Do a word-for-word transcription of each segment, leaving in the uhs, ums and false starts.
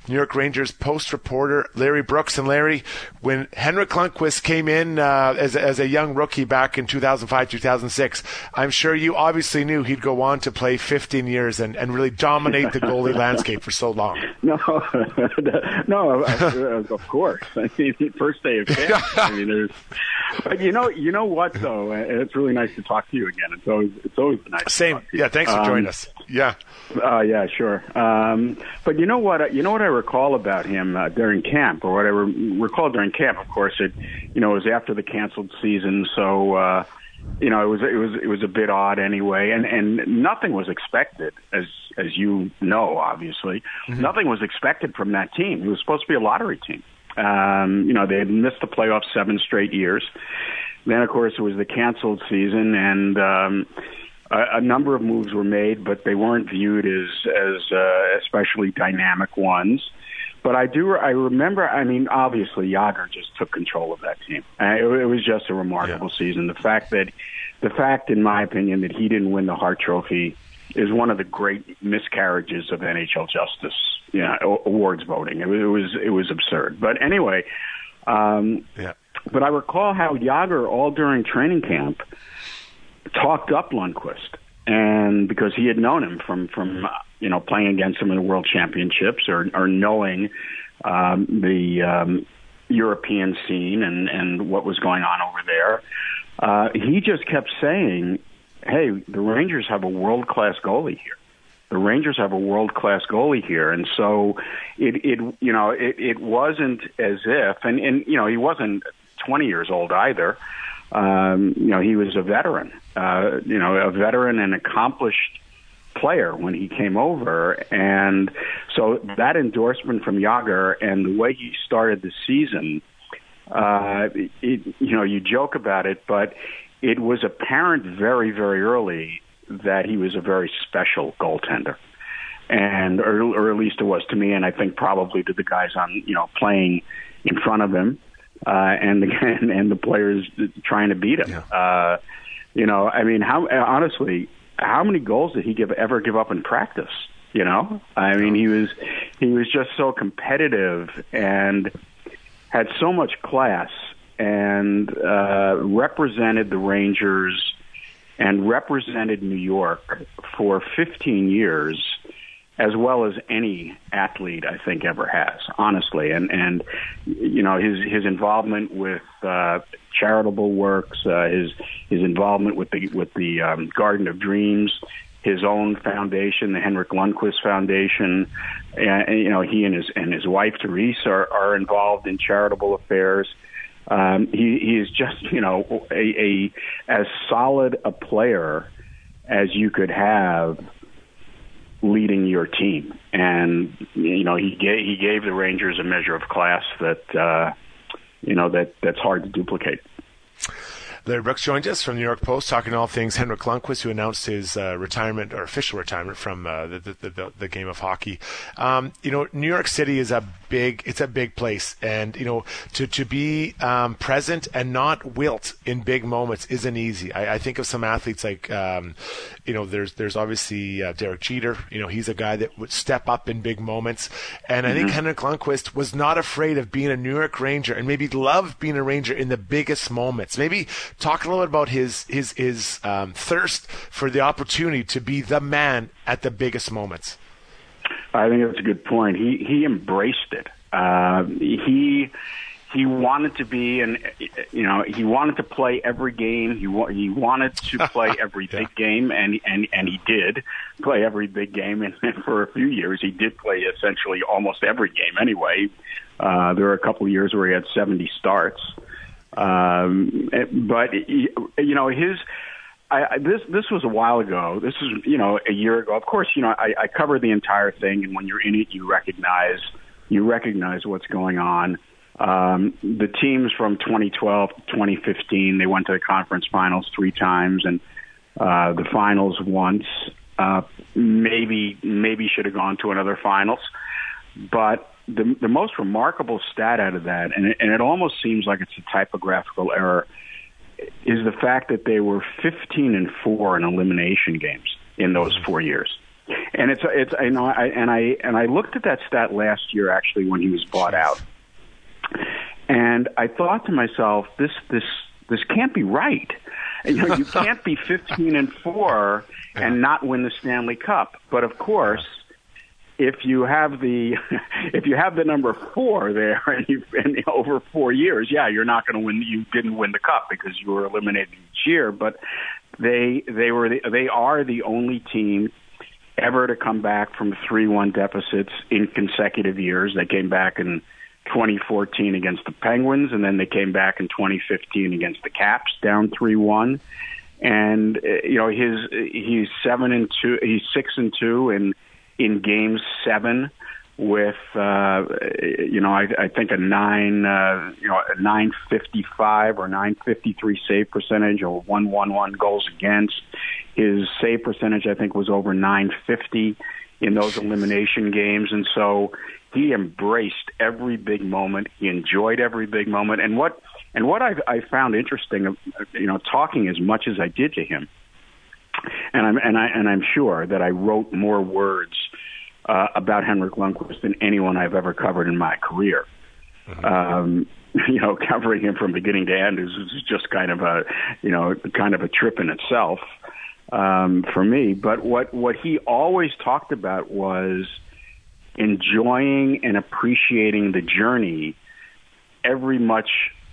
New York Rangers post reporter Larry Brooks. And Larry, when Henrik Lundqvist came in uh, as, as a young rookie back in two thousand five, two thousand six, I'm sure you obviously knew he'd go on to play fifteen years and, and really dominate the goalie landscape for so long. No, no, of, of course. I mean, first day of camp. I mean, there's. But you know, you know what though, and it's really nice to talk to you again. It's always, it's always nice. Same. To talk to you. Yeah. Thanks for um, joining us. Yeah. Uh, yeah, sure. Um, but you know what? You know what I recall about him uh, during camp, or what I re- recall during camp. Of course, it you know it was after the canceled season, so uh, you know it was it was it was a bit odd anyway, and and nothing was expected, as as you know, obviously, mm-hmm. nothing was expected from that team. It was supposed to be a lottery team. Um, you know, they had missed the playoffs seven straight years. Then, of course, it was the canceled season, and um, a, a number of moves were made, but they weren't viewed as as uh, especially dynamic ones. But I do, I remember. I mean, obviously, Jágr just took control of that team. Uh, it, it was just a remarkable yeah. season. The fact that, the fact, in my opinion, that he didn't win the Hart Trophy is one of the great miscarriages of N H L justice, you know, awards voting. It was, it was, it was absurd. But anyway, um, yeah. But I recall how Jágr, all during training camp, talked up Lundqvist, and because he had known him from, from you know, playing against him in the World Championships, or, or knowing um, the um, European scene and, and what was going on over there, uh, he just kept saying, hey, the Rangers have a world-class goalie here. The Rangers have a world-class goalie here. And so it, it you know, it, it wasn't as if, and, and, you know, he wasn't twenty years old either. Um, you know, he was a veteran, uh, you know, a veteran and accomplished player when he came over. And so that endorsement from Jágr and the way he started the season, uh, it, you know, you joke about it, but it was apparent very, very early that he was a very special goaltender, and or, or at least it was to me, and I think probably to the guys on you know playing in front of him, uh, and the and, and the players trying to beat him. Yeah. Uh, you know, I mean, how honestly, how many goals did he give ever give up in practice? You know, I mean, he was he was just so competitive and had so much class, and uh, represented the Rangers and represented New York for fifteen years, as well as any athlete I think ever has, honestly. And and you know his his involvement with uh, charitable works, uh, his his involvement with the with the um, Garden of Dreams, his own foundation, the Henrik Lundqvist Foundation. And, and you know he and his and his wife Therese are, are involved in charitable affairs. Um, he, he is just, you know, a, a as solid a player as you could have leading your team, and you know he gave he gave the Rangers a measure of class that uh, you know that that's hard to duplicate. Larry Brooks joined us from New York Post, talking all things Henrik Lundqvist, who announced his uh, retirement or official retirement from uh, the, the, the the game of hockey. Um, you know, New York City is a big it's a big place, and you know to to be um, present and not wilt in big moments isn't easy. I, I think of some athletes like um, you know there's there's obviously uh, Derek Jeter. You know, he's a guy that would step up in big moments, and mm-hmm. I think Henrik Lundqvist was not afraid of being a New York Ranger, and maybe loved being a Ranger in the biggest moments. Maybe talk a little bit about his his his um, thirst for the opportunity to be the man at the biggest moments. I think that's a good point. He he embraced it. Uh, he he wanted to be, and you know, he wanted to play every game. He wa- he wanted to play every yeah. big game, and and and he did play every big game. And, and for a few years, he did play essentially almost every game. Anyway, uh, there were a couple of years where he had seventy starts. Um, but you know, his, I, this, this was a while ago. This is, you know, a year ago. Of course, you know, I, I covered the entire thing, and when you're in it, you recognize, you recognize what's going on. Um, the teams from twenty twelve to twenty fifteen, they went to the conference finals three times, and, uh, the finals once, uh, maybe, maybe should have gone to another finals, but The, the most remarkable stat out of that, and it, and it almost seems like it's a typographical error, is the fact that they were fifteen and four in elimination games in those four years. and it's it's you know I and I and I looked at that stat last year actually when he was bought out, and I thought to myself, this this this can't be right. You know, you can't be fifteen and four and not win the Stanley Cup. But of course, if you have the if you have the number four there and you and over four years, yeah, you're not going to win. You didn't win the cup because you were eliminated each year. But they they were the, they are the only team ever to come back from three one deficits in consecutive years. They came back in twenty fourteen against the Penguins, and then they came back in twenty fifteen against the Caps, down three one. And you know, his he's seven and two, he's six and two in in game seven with uh, you know I, I think a nine uh, you know a nine fifty five or nine fifty three save percentage or one one one goals against. His save percentage I think was over nine fifty in those elimination games, and so he embraced every big moment. He enjoyed every big moment, and what and what I, I found interesting, you know, talking as much as I did to him, and I'm and I and I'm sure that I wrote more words uh, about Henrik Lundqvist than anyone I've ever covered in my career. Mm-hmm. Um, you know, covering him from beginning to end is, is just kind of a you know kind of a trip in itself um, for me. But what what he always talked about was enjoying and appreciating the journey every much,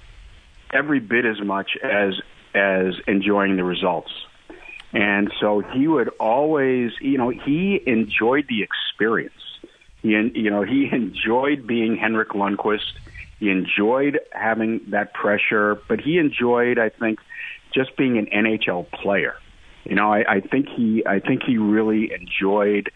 every bit as much as as enjoying the results. And so he would always, you know, he enjoyed the experience. He, you know, he enjoyed being Henrik Lundqvist. He enjoyed having that pressure, but he enjoyed, I think, just being an N H L player. You know, I, I think he, I think he really enjoyed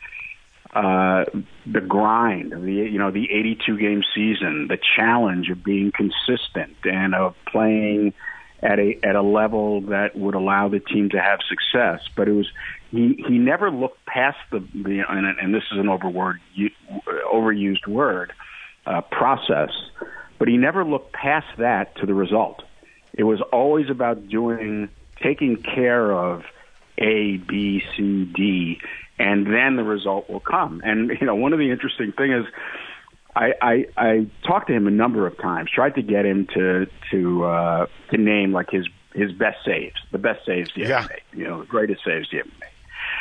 Uh, the grind, the you know the eighty-two game season, the challenge of being consistent and of playing at a at a level that would allow the team to have success. But it was he he never looked past the, the and, and this is an overword overused word uh, process, but he never looked past that to the result. It was always about doing taking care of A, B, C, D. And then the result will come. And, you know, one of the interesting things is I, I, I talked to him a number of times, tried to get him to to uh, to name, like, his, his best saves, the best saves he yeah. ever made, you know, the greatest saves he ever made.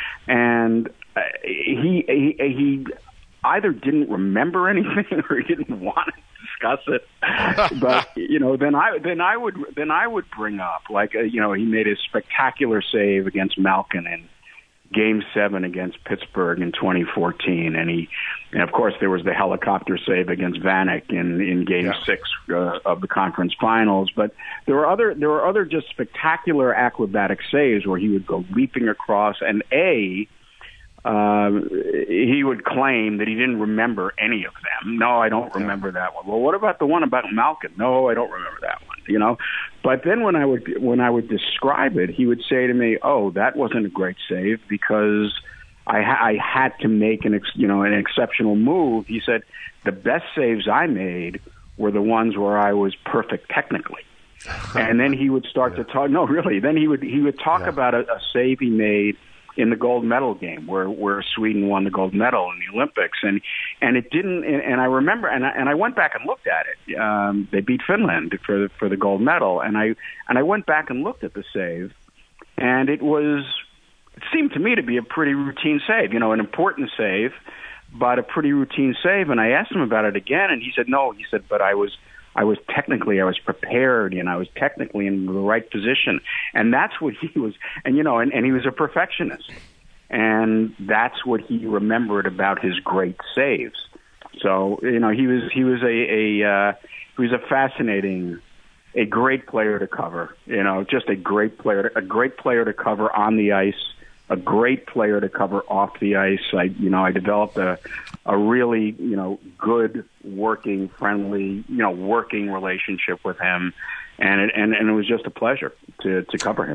And uh, he, he he either didn't remember anything or he didn't want to discuss it. But, you know, then I then I would then I would bring up, like, uh, you know, he made a spectacular save against Malkin in Game seven against Pittsburgh in twenty fourteen, and he, and of course, there was the helicopter save against Vanek in in Game yeah. six uh, of the conference finals. But there were other there were other just spectacular acrobatic saves where he would go leaping across, and a uh, he would claim that he didn't remember any of them. No, I don't remember yeah. that one. Well, what about the one about Malkin? No, I don't remember that one. You know, but then when I would when I would describe it, he would say to me, "Oh, that wasn't a great save because I, ha- I had to make an ex- you know an exceptional move." He said, "The best saves I made were the ones where I was perfect technically." And then he would start yeah. to talk. No, really. Then he would he would talk yeah. about a, a save he made in the gold medal game where, where Sweden won the gold medal in the Olympics. And, and it didn't, and, and I remember, and I, and I went back and looked at it. Um, they beat Finland for the, for the gold medal. And I, and I went back and looked at the save, and it was, it seemed to me to be a pretty routine save, you know, an important save, but a pretty routine save. And I asked him about it again, and he said, no, he said, but I was, I was technically, I was prepared, and I was technically in the right position. And that's what he was, and you know, and, and he was a perfectionist. And that's what he remembered about his great saves. So, you know, he was, he was a, a uh, he was a fascinating, a great player to cover, you know, just a great player, a great player to cover on the ice, a great player to cover off the ice. I, you know, I developed a, a really, you know, good working, friendly, you know, working relationship with him. And it, and, and it was just a pleasure to, to cover him.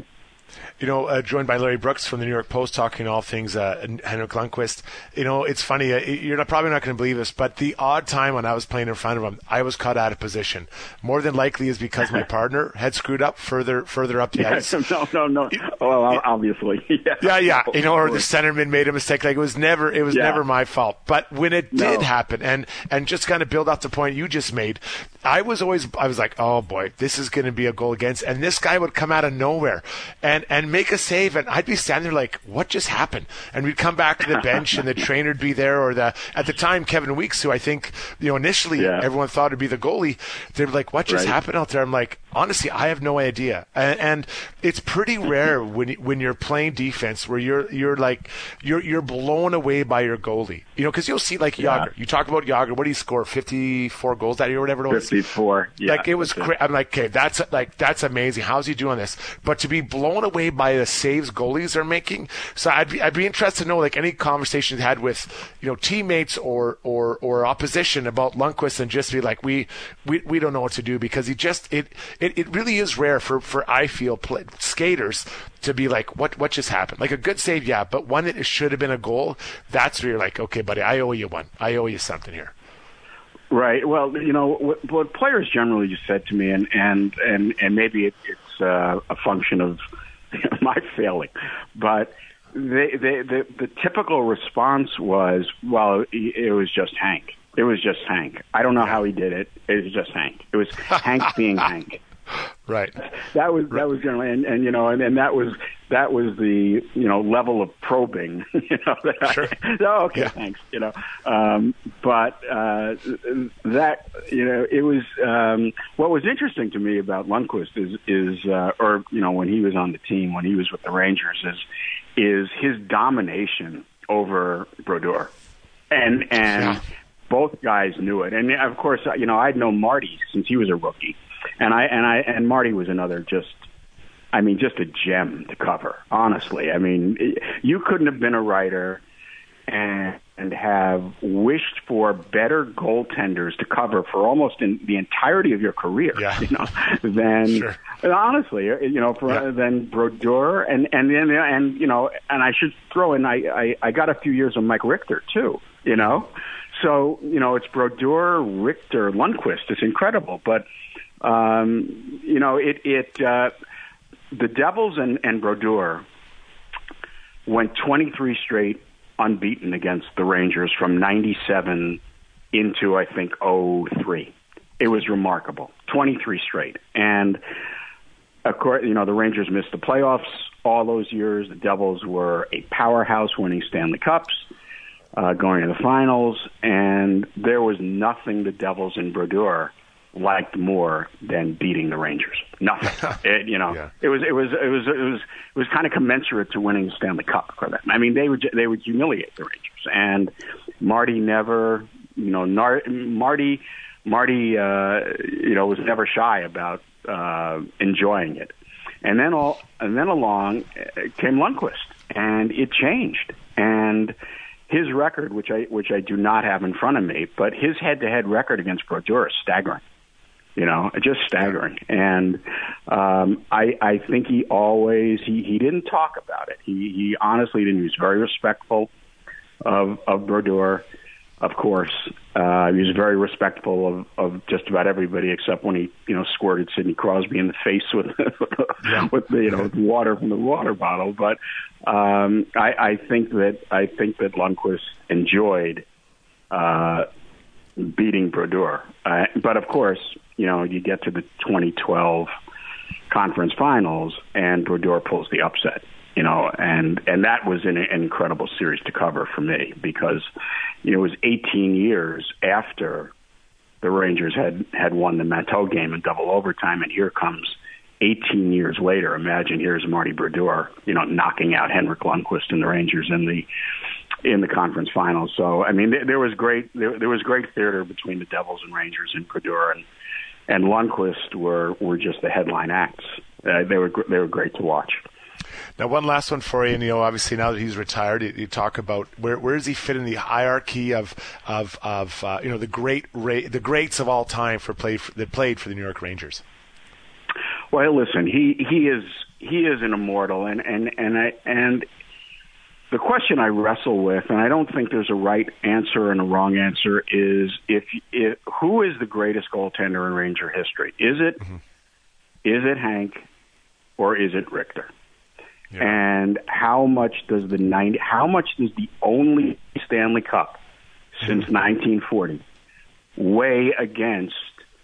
You know, uh, joined by Larry Brooks from the New York Post, talking all things uh, Henrik Lundqvist. You know, it's funny. Uh, you're not, probably not going to believe this, but the odd time when I was playing in front of him, I was caught out of position. More than likely is because my partner had screwed up further further up the yeah, ice. No, no, no. Well, obviously. Yeah, yeah, yeah. You know, or the centerman made a mistake. Like it was never, it was yeah. never my fault. But when it no. did happen, and and just kind of build up the point you just made, I was always, I was like, oh boy, this is going to be a goal against, and this guy would come out of nowhere and and make a save, and I'd be standing there like, what just happened? And we'd come back to the bench, and the trainer would be there, or the at the time Kevin Weeks, who I think you know initially yeah. everyone thought would be the goalie, they were like, what just right. happened out there? I'm like, honestly, I have no idea, and, and it's pretty rare when when you're playing defense where you're you're like you're you're blown away by your goalie, you know, because you'll see like yeah. Jágr. You talk about Jágr, what did he score? fifty-four goals that year, or whatever it was. fifty-four. Yeah, like it was cra- I'm like, okay, that's like that's amazing. How's he doing this? But to be blown away by the saves goalies are making, so I'd be I'd be interested to know like any conversations had with you know teammates or or or opposition about Lundqvist, and just be like, we we we don't know what to do, because he just it it, it really is rare for for I feel play, skaters to be like, what what just happened? Like a good save, yeah, but one that should have been a goal, that's where you're like, okay, buddy, I owe you one. I owe you something here. Right. Well, you know, what, what players generally just said to me, and and and, and maybe it, it's uh, a function of my failing, but they, they, the the typical response was, well, it was just Hank. It was just Hank. I don't know how he did it. It was just Hank. It was Hank being Hank. Right. That was that was generally, and, and you know, and, and that was that was the you know level of probing. You know, that sure. I, oh, okay, yeah. thanks. You know, um, but uh, that you know, it was um, what was interesting to me about Lundqvist is is uh, or you know when he was on the team, when he was with the Rangers, is is his domination over Brodeur, and and yeah. both guys knew it. And of course, you know, I'd known Marty since he was a rookie. And I and I and Marty was another just, I mean, just a gem to cover. Honestly, I mean, you couldn't have been a writer and and have wished for better goaltenders to cover for almost in the entirety of your career. Yeah. You know, than sure. honestly, you know, for yeah. than Brodeur and and then and you know, and I should throw in, I, I I got a few years of Mike Richter too. You know, so you know, it's Brodeur, Richter, Lundqvist. It's incredible, but. Um, you know, it, it, uh, the Devils and, and Brodeur went twenty-three straight unbeaten against the Rangers from ninety-seven into, I think, oh three. It was remarkable. twenty-three straight. And, of course, you know, the Rangers missed the playoffs all those years. The Devils were a powerhouse winning Stanley Cups, uh, going to the finals, and there was nothing the Devils and Brodeur liked more than beating the Rangers. Nothing. It, you know, yeah. it was it was it was it was it was kind of commensurate to winning the Stanley Cup for them. I mean, they would they would humiliate the Rangers, and Marty never, you know, Nar- Marty Marty, uh, you know, was never shy about uh, enjoying it. And then all and then along came Lundqvist, and it changed. And his record, which I which I do not have in front of me, but his head-to-head record against Brodeur is staggering. You know, just staggering. And um, I, I think he always he, he didn't talk about it. He, he honestly didn't. He was very respectful of of Brodeur, of course. Uh, he was very respectful of, of just about everybody, except when he you know squirted Sidney Crosby in the face with yeah. with the you know water from the water bottle. But um, I, I think that I think that Lundqvist enjoyed uh, beating Brodeur. Uh, but of course, you know, you get to the twenty twelve conference finals, and Brodeur pulls the upset. You know, and and that was an, an incredible series to cover for me, because you know it was eighteen years after the Rangers had had won the Manteau game in double overtime, and here comes eighteen years later. Imagine here's Marty Brodeur, you know, knocking out Henrik Lundqvist and the Rangers in the in the conference finals. So I mean, there, there was great there, there was great theater between the Devils and Rangers, and Brodeur and and Lundqvist were were just the headline acts. Uh, they were they were great to watch. Now, one last one for you. And, you know, obviously now that he's retired, you, you talk about where where does he fit in the hierarchy of of of uh, you know the great ra- the greats of all time for play for, that played for the New York Rangers. Well, listen, he he is he is an immortal, and and and I and the question I wrestle with, and I don't think there's a right answer and a wrong answer, is if, if who is the greatest goaltender in Ranger history? Is it mm-hmm. is it Hank or is it Richter? Yeah. And how much does the ninety? How much does the only Stanley Cup since mm-hmm. nineteen forty weigh against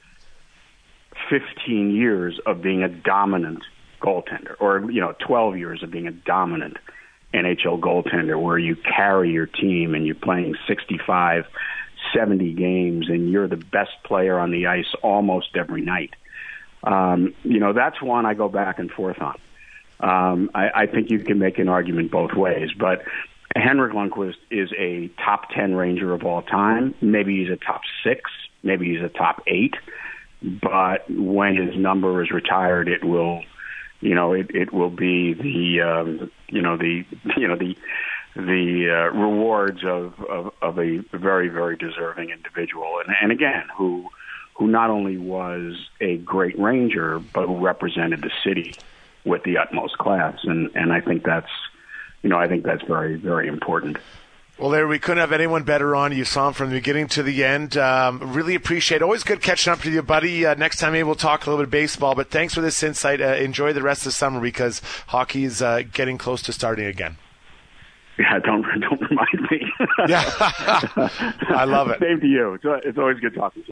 fifteen years of being a dominant goaltender, or you know, twelve years of being a dominant N H L goaltender, where you carry your team and you're playing sixty-five, seventy games and you're the best player on the ice almost every night? Um, you know, that's one I go back and forth on. Um, I, I think you can make an argument both ways, but Henrik Lundqvist is a top ten Ranger of all time. Maybe he's a top six, maybe he's a top eight, but when his number is retired, it will, you know, it, it will be the, um, you know, the, you know, the, the uh, rewards of, of, of a very, very deserving individual. And, and again, who, who not only was a great Ranger, but who represented the city with the utmost class. And, and I think that's, you know, I think that's very, very important. Well, Larry, we couldn't have anyone better on. You saw him from the beginning to the end. Um, really appreciate it. Always good catching up with you, buddy. Uh, next time maybe we'll talk a little bit of baseball, but thanks for this insight. Uh, enjoy the rest of the summer because hockey is uh, getting close to starting again. Yeah, don't, don't remind me. Yeah, I love it. Same to you. It's, it's always good talking to you.